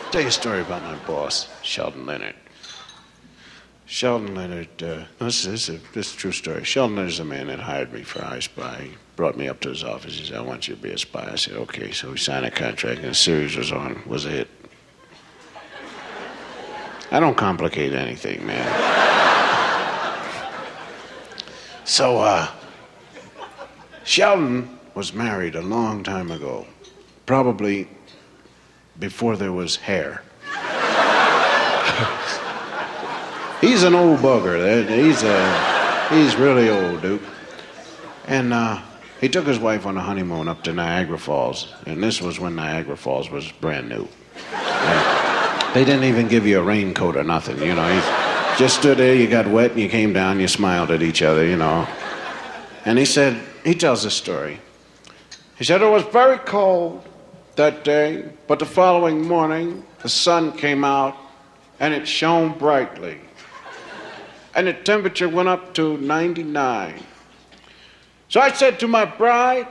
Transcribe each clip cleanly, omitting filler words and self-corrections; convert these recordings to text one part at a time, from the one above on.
Tell you a story about my boss, Sheldon Leonard. Sheldon Leonard, this is a true story. Sheldon Leonard is a man that hired me for I Spy. He brought me up to his office. He said, I want you to be a spy. I said, okay. So we signed a contract, and the series was a hit. I don't complicate anything, man. So, Sheldon was married a long time ago, probably before there was hair. He's an old bugger. He's really old, Duke. And he took his wife on a honeymoon up to Niagara Falls, and this was when Niagara Falls was brand new. And they didn't even give you a raincoat or nothing, you know. You just stood there, you got wet, and you came down, you smiled at each other, you know. And he tells this story. He said, it was very cold that day, but the following morning, the sun came out, and it shone brightly. And the temperature went up to 99. So I said to my bride,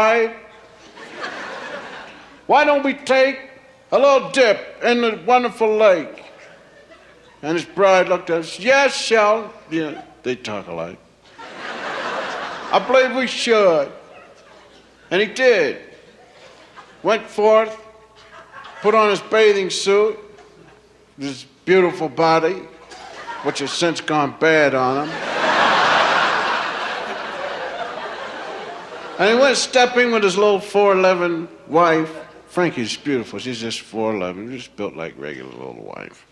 why don't we take a little dip in the wonderful lake? And his bride looked at us, yes, Sheldon. Yeah, they talk alike. I believe we should. And he did. Went forth, put on his bathing suit, his beautiful body, which has since gone bad on him. And he went stepping with his little 4'11" wife. Frankie's beautiful. She's just 4'11", just built like regular little wife.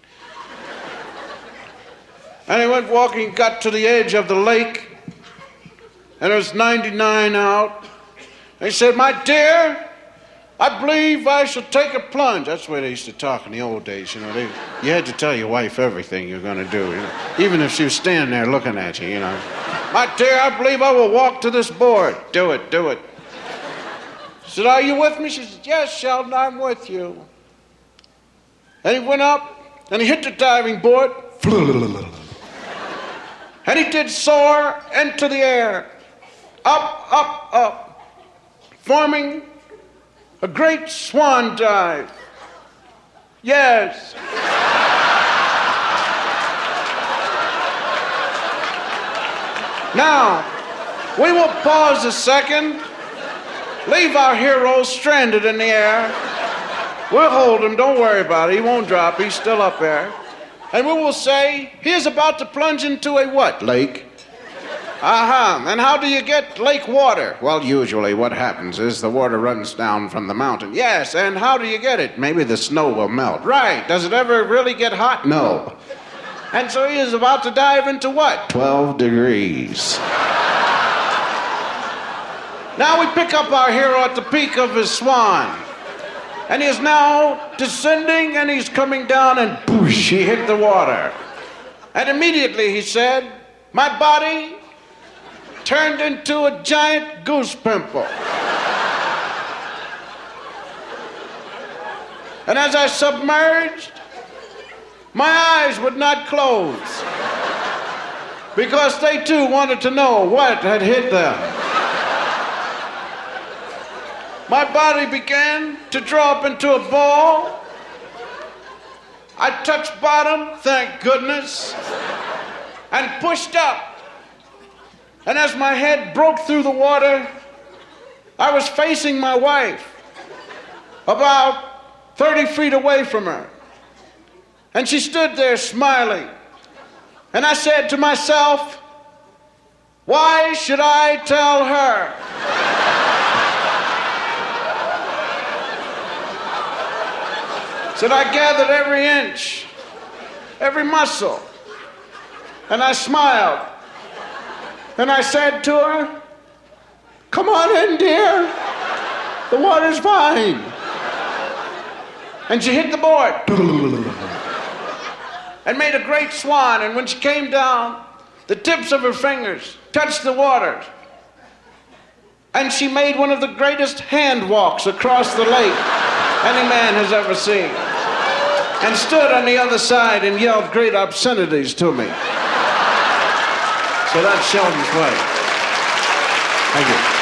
And he went walking, got to the edge of the lake, and it was 99 out. And he said, my dear, I believe I shall take a plunge. That's the way they used to talk in the old days, you know. You had to tell your wife everything you're going to do, you know, even if she was standing there looking at you, you know. My dear, I believe I will walk to this board. Do it. I said, are you with me? She said, yes, Sheldon, I'm with you. And he went up, and he hit the diving board. And he did soar into the air. Up, forming a great swan dive. Yes. Now, we will pause a second, leave our hero stranded in the air. We'll hold him, don't worry about it. He won't drop, he's still up there. And we will say, he is about to plunge into a what? Lake. And how do you get lake water? Well, usually what happens is the water runs down from the mountain. Yes, and how do you get it? Maybe the snow will melt. Right. Does it ever really get hot? No. And so he is about to dive into what? 12 degrees. Now we pick up our hero at the peak of his swan. And he is now descending, and he's coming down, and boosh, he hit the water. And immediately he said, my body turned into a giant goose pimple. And as I submerged, my eyes would not close because they too wanted to know what had hit them. My body began to draw up into a ball. I touched bottom, thank goodness, and pushed up. And as my head broke through the water, I was facing my wife, about 30 feet away from her. And she stood there smiling. And I said to myself, why should I tell her? So I gathered every inch, every muscle, and I smiled. And I said to her, come on in, dear. The water's fine. And she hit the board and made a great swan. And when she came down, the tips of her fingers touched the water. And she made one of the greatest hand walks across the lake any man has ever seen. And stood on the other side and yelled great obscenities to me. So that's Sheldon's way. Thank you.